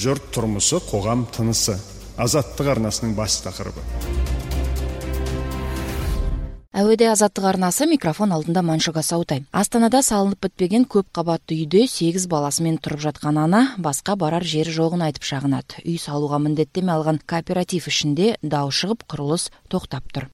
Жұрт тұрмысы, қоғам тынысы. Азаттық арнасының бас тақырыбы. Әуеде Азаттық арнасы, микрофон алдында Маншуга Саутай. Астанада салынып бітпеген көп қабатты үйде 8 баласымен тұрып жатқан ана басқа барар жері жоғын айтып шағынады. Үй салуға міндеттеме алған кооператив ішінде дау шығып, құрылыс тоқтап тұр.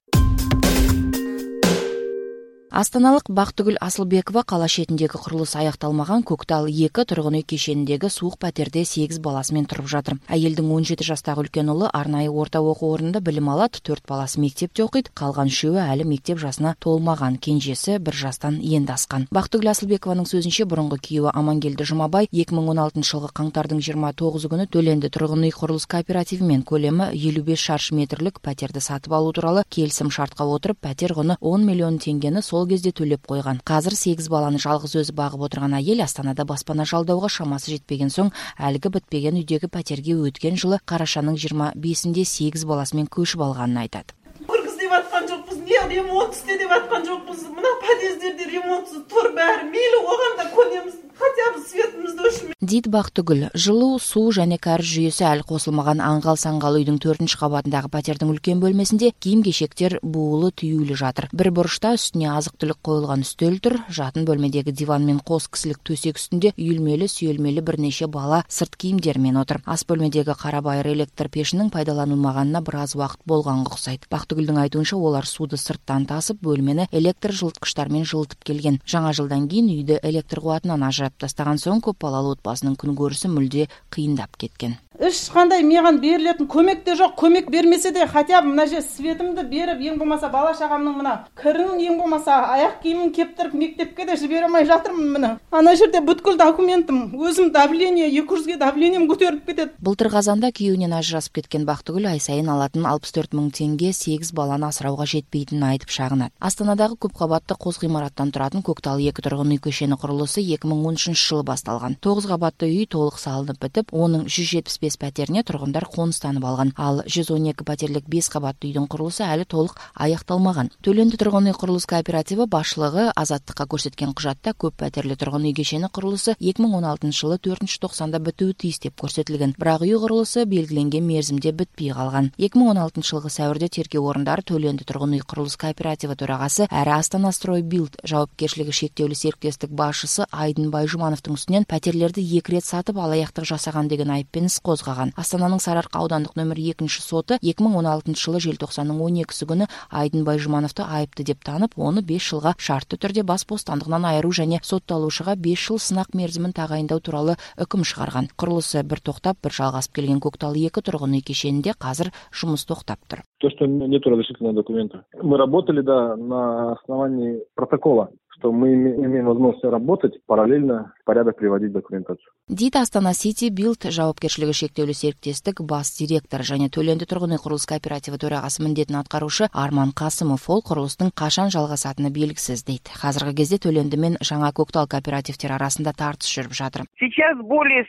Астаналық Бақтыгүл Асылбекова қала шетіндегі құрылыс аяқталмаған Көктал 2 тұрғын үй кешеніндегі суық пәтерде 8 баласымен тұрып жатыр. Әйелдің 17 жастағы үлкен ұлы арнайы орта оқу орнында білім алады, 4 баласы мектепте оқиды, қалған 3-і әлі мектеп жасына толмаған, кенжесі 1 жастан енді асқан. Бақтыгүл Асылбекованың сөзінше, бұрынғы күйеуі Амангелді Жұмабай 2016 жылғы қаңтардың 29 күні төленді тұрғын үй құрылыс кооперативімен көлемі 55 шаршы метрлік пәтерді сатып алу туралы келісім шартқа отырып, пәтер құны 10 миллион теңгені сол кезде төлеп қойған. Қазір 8 баланы жалғыз өзі бағып отырған әйел Астанада баспана жалдауға шамасы жетпеген соң, әлгі бітпеген үйдегі пәтерге өткен жылы қарашаның 25-інде 8 баласымен көшіп алғанын айтады. Кіргізіп атқан жоқпыз, не ремонт істе деп атқан жоқпыз. Мына подъездерде ремонтсыз тұр бәрі. Мейлі оғанда көнеміз. Хотя бы светімізді өшірмей. Дейді Бақтыгүл, жылу, су және кәріз жүйесі әлі қосылмаған аңғал-саңғал үйдің 4-ші қабатындағы пәтердің үлкен бөлмесінде киім-кешектер буылы түйулі жатыр. Бір бұрышта үстіне азық-түлік қойылған үстел тұр, жатын бөлмедегі диван мен қос кісілік төсек үстінде үйілмелі-сүйелмелі бірнеше бала сырт киімдермен отыр. Ас бөлмедегі қарабайыр электр пешінің пайдаланылмағанына біраз уақыт болғанға ұқсайды. Бақтыгүлдің айтуынша, олар суды сырттан тасып, бөлмені электр жылытқыштармен жылытып келген. Жаңа жылдан кейін үйді электр қуатынан ажыратып тастаған соң, көп балалы отбасының күнкөрісі мүлде қиындап кеткен. Ешқандай маған берілетін көмек те жоқ. Көмек бермесе де, хотя бы мына жер светімді беріп, ең болмаса бала шағамның мына кірін, ең болмаса аяқ киімін кептіріп мектепке де жібере алмай жатырмын мына. Ана жерде бүткіл документім, өзім давление 200-ге давлением көтеріліп кетеді. Былтыр қазанда күйеуінен ажырасып кеткен Бақтыгүл ай сайын алатын 64 мың теңге 8 баланы асырауға жетпейтінін айтып шағынады. Астанадағы көп қабатты қос ғимараттан тұратын Көктал 2 тұрғын үй кешені құрылысы 2013 жылы басталған. 9 қабатты үй толық салынып бітіп, оның 175 пәтеріне тұрғындар қоныстанып алған. Ал 112 пәтерлік 5 қабатты үйдің құрылысы әлі толық аяқталмаған. Төленді тұрғын үй құрылыс кооперативі басшылығы Азаттыққа көрсеткен құжатта көп пәтерлі тұрғын үй кешені құрылысы 2016 жылы 4-ші тоқсанда бітуі тиіс деп көрсетілген. Бірақ үй құрылысы белгіленген мерзімде бітпей қалған. 2016 жылғы сәуірде тергеу орындары төленді тұрғын үй құрылыс кооперативі төрағасы әрі Астана Строй Билд жауапкершілігі шектеулі серіктестік басшысы Айдын Байжұмановтың үстінен пәтерлерді 2 рет сатып алаяқтық жасаған деген айыппен іс қозғаған. Астананың Сарыарқа аудандық нөмір 2-ші соты 2016 жылы желтоқсанның 12-сі күні Айдын Байжұмановты айыпты деп танып, оны 5 жылға шартты түрде бас бостандығынан айыру және сотталушыға 5 жыл сынақ мерзімін тағайындау туралы үкім шығарған. Құрылысы бір тоқтап, бір жалғасып келген Көктал 2 тұрғын үй кешенінде қазір жұмыс тоқтап тұр. То, что нет разрешительного документа. Мы работали, на основании протокола, что мы имеем возможность работать, параллельно в порядок приводить документацию. Дейді Астана Сити Билд жауапкершілігі шектеулі серіктестік бас директор және төленді тұрғын үй құрылыс кооперативі төрағасы міндетін атқарушы Арман Қасымов. Ол құрылыстың қашан жалғасатыны белгісіз дейді. Қазіргі кезде төленді мен жаңа Көктал кооперативтер арасында тартыс жүріп жатыр. Сейчас более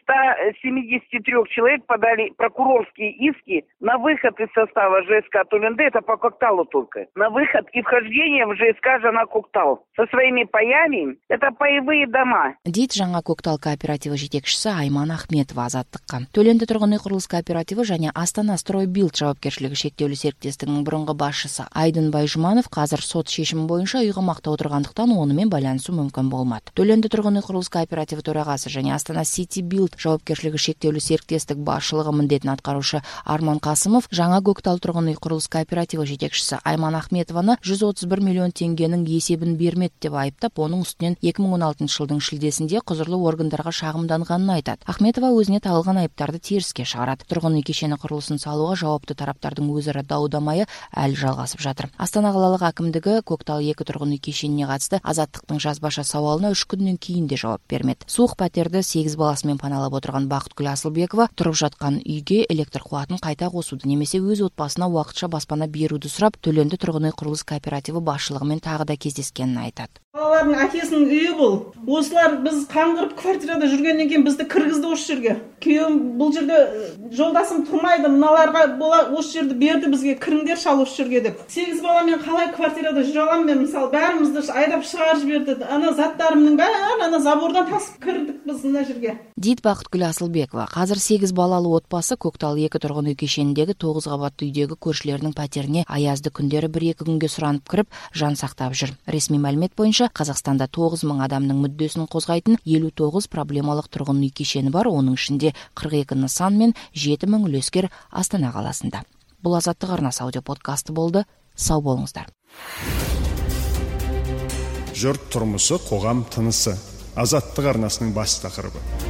173 человек подали прокурорские иски на выход из состава ЖСК Төленді, это по Көкталу только, на выход и вхождение в ЖСК Жана Көктал со своими паями, это паевые дома. Дейді жаңа Көктал кооперативі жетекшісі Айман Ахметова Азаттыққа. Төленді тұрғын үй құрылыс кооперативі және Астана Строй Билд жауапкершілігі шектеулі серіктестігінің бұрынғы басшысы Айдын Байжұманов қазір сот шешімі бойынша ұйғымақта отырғандықтан онымен байланысу мүмкін болмады. Төленді тұрғын үй құрылыс кооперативі төрағасы және Астана Сити Билд жауапкершілігі шектеулі серіктестік басшылығы міндетін атқарушы Арман Қасымов жаңа Көктал тұрғын үй құрылыс кооперативі жетекшісі Айман Ахметованы 131 миллион теңгенің есебін бермеді деп айыптап, оның үстінен 2016 жылдың шілдесінде құзырлы органдарға шағымданғанын айтады. Ахметова өзіне тағылған айыптарды теріске шығарады. Тұрғын үй кешені құрылысын салуға жауапты тараптардың өзара дау-дамайы әлі жалғасып жатыр. Астана қалалық әкімдігі Көктал 2 тұрғын үй кешеніне қатысты Азаттықтың жазбаша сауалына 3 күннен кейін де жауап бермеді. Суық пәтерді 8 баласымен паналап отырған Бақтыгүл Асылбекова тұрып жатқан үйге электр қуатын қайта қосуды немесе өз отбасына уақытша баспана беруді сұрап, төленді тұрғын үй құрылыс кооперативі басшылығымен тағы да кездескенін айтады. Балалардың әкесінің үйі бұл. Осылар біз аңғырып квартирада жүргеннен кейін бізді кіргізді осы жерге. Күйеуім бұл жерде жолдасым тұрмайды, мыналарға осы жерді берді бізге, кіріңдер шал осы жерге деп. 8 баламен қалай квартирада жүре аламын мен, мысалы бәрімізді айдап шығарып жіберді. Ана заттарымның бәрін ана забордан тасып кірдік біз мына жерге. Дейді Бақытгүл Асылбекова. Қазір 8 балалы отбасы Көктал 2 тұрғын үй кешеніндегі 9 қабатты үйдегі көршілерінің пәтеріне аязды күндері 1-2 күнге сұранып кіріп, жан сақтап жүр. Ресми мәлімет бойынша Қазақстанда 9 мың адамның мүддесін қозғайтын 59 проблемалық тұрғын үй кешені бар, оның ішінде 42 нысан мен 7 мың үлескер Астана қаласында. Бұл Азаттық арнасы аудио подкасты болды. Сау болыңыздар. Жұрт тұрмысы, қоғам тынысы. Азаттық арнасының бас тақырыбы.